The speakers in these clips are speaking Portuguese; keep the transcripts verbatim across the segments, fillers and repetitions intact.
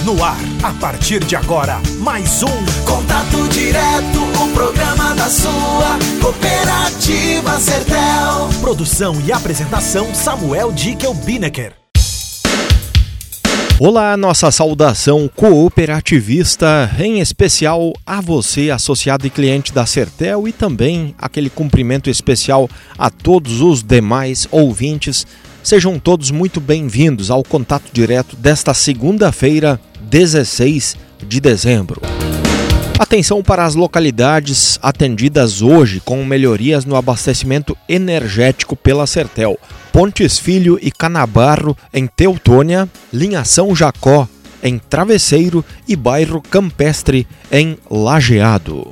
No ar, a partir de agora, mais um Contato Direto, o programa da sua Cooperativa Sertel. Produção e apresentação, Samuel Dickel Bineker. Olá, nossa saudação cooperativista, em especial a você, associado e cliente da Sertel, e também aquele cumprimento especial a todos os demais ouvintes. Sejam todos muito bem-vindos ao Contato Direto desta segunda-feira, dezesseis de dezembro. Atenção para as localidades atendidas hoje com melhorias no abastecimento energético pela Sertel. Pontes Filho e Canabarro, em Teutônia, Linha São Jacó, em Travesseiro e Bairro Campestre, em Lajeado.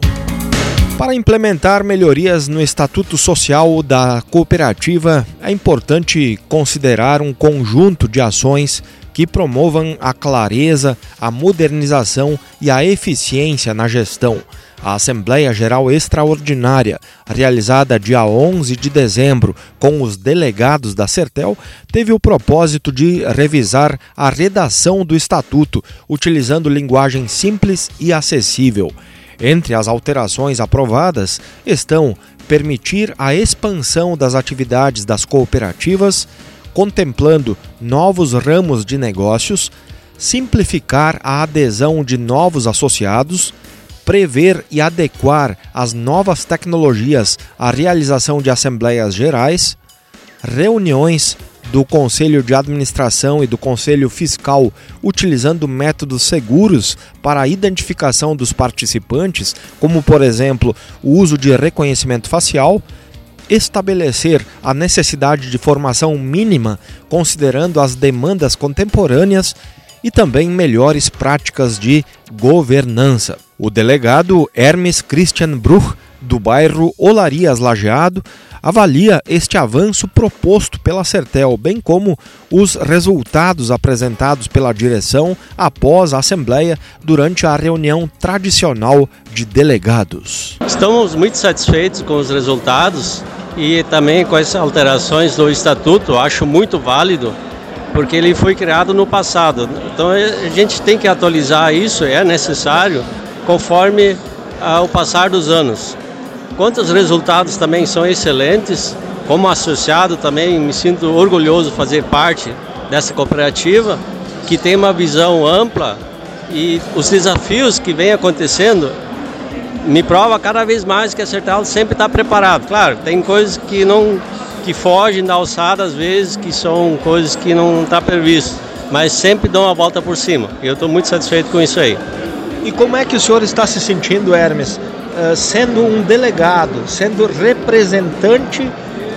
Para implementar melhorias no Estatuto Social da cooperativa, é importante considerar um conjunto de ações que promovam a clareza, a modernização e a eficiência na gestão. A Assembleia Geral Extraordinária, realizada dia onze de dezembro com os delegados da Sertel, teve o propósito de revisar a redação do Estatuto, utilizando linguagem simples e acessível. Entre as alterações aprovadas estão permitir a expansão das atividades das cooperativas, contemplando novos ramos de negócios, simplificar a adesão de novos associados, prever e adequar as novas tecnologias à realização de assembleias gerais, reuniões do Conselho de Administração e do Conselho Fiscal utilizando métodos seguros para a identificação dos participantes, como, por exemplo, o uso de reconhecimento facial, estabelecer a necessidade de formação mínima considerando as demandas contemporâneas e também melhores práticas de governança. O delegado Hermes Christian Bruch, do bairro Olarias Lajeado, avalia este avanço proposto pela Sertel, bem como os resultados apresentados pela direção após a Assembleia durante a reunião tradicional de delegados. Estamos muito satisfeitos com os resultados e também com as alterações do Estatuto, acho muito válido, porque ele foi criado no passado. Então a gente tem que atualizar isso, é necessário, conforme ah, o passar dos anos. Quanto os resultados também são excelentes, como associado também me sinto orgulhoso de fazer parte dessa cooperativa, que tem uma visão ampla e os desafios que vêm acontecendo me prova cada vez mais que a Sertel sempre está preparado. Claro, tem coisas que não que fogem da alçada às vezes, que são coisas que não está previsto, mas sempre dão a volta por cima. E eu estou muito satisfeito com isso aí. E como é que o senhor está se sentindo, Hermes, uh, sendo um delegado, sendo representante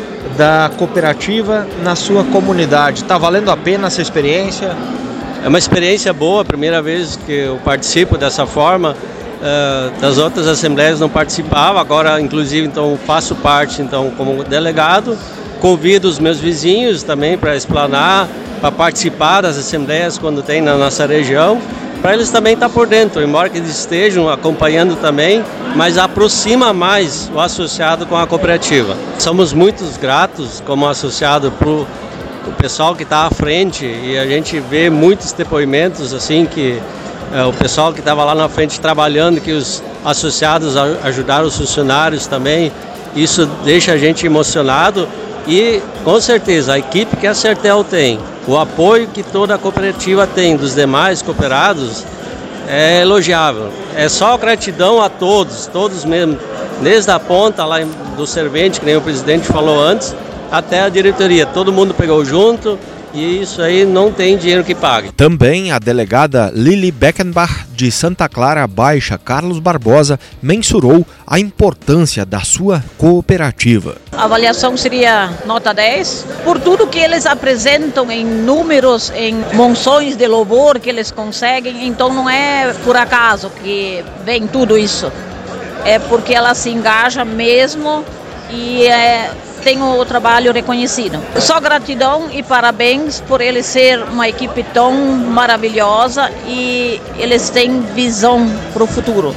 da cooperativa na sua comunidade? Está valendo a pena essa experiência? É uma experiência boa, a primeira vez que eu participo dessa forma. Uh, das outras assembleias não participava, agora inclusive então faço parte então como delegado. Convido os meus vizinhos também para explanar, para participar das assembleias quando tem na nossa região, para eles também estar por dentro, embora que eles estejam acompanhando também, mas aproxima mais o associado com a cooperativa. Somos muito gratos como associado para o pessoal que está à frente e a gente vê muitos depoimentos assim que é, o pessoal que estava lá na frente trabalhando, que os associados ajudaram os funcionários também, isso deixa a gente emocionado. E, com certeza, a equipe que a Sertel tem, o apoio que toda a cooperativa tem dos demais cooperados, é elogiável. É só gratidão a todos, todos mesmo, desde a ponta lá do servente, que nem o presidente falou antes, até a diretoria. Todo mundo pegou junto e isso aí não tem dinheiro que pague. Também a delegada Lili Beckenbach, de Santa Clara Baixa, Carlos Barbosa, mensurou a importância da sua cooperativa. A avaliação seria nota dez, por tudo que eles apresentam em números, em monções de louvor que eles conseguem, então não é por acaso que vem tudo isso, é porque ela se engaja mesmo e é, tem o trabalho reconhecido. Só gratidão e parabéns por eles ser uma equipe tão maravilhosa e eles têm visão para o futuro.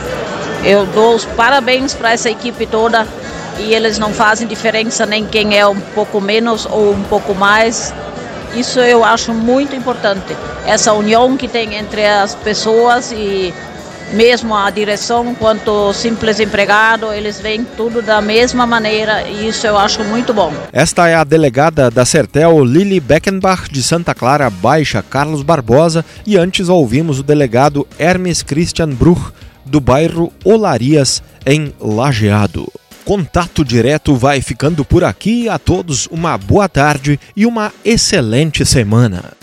Eu dou os parabéns para essa equipe toda e eles não fazem diferença nem quem é um pouco menos ou um pouco mais. Isso eu acho muito importante, essa união que tem entre as pessoas e mesmo a direção quanto simples empregado, eles veem tudo da mesma maneira e isso eu acho muito bom. Esta é a delegada da Sertel, Lili Beckenbach, de Santa Clara Baixa, Carlos Barbosa, e antes ouvimos o delegado Hermes Christian Bruch, do bairro Olarias, em Lajeado. Contato Direto vai ficando por aqui. A todos uma boa tarde e uma excelente semana.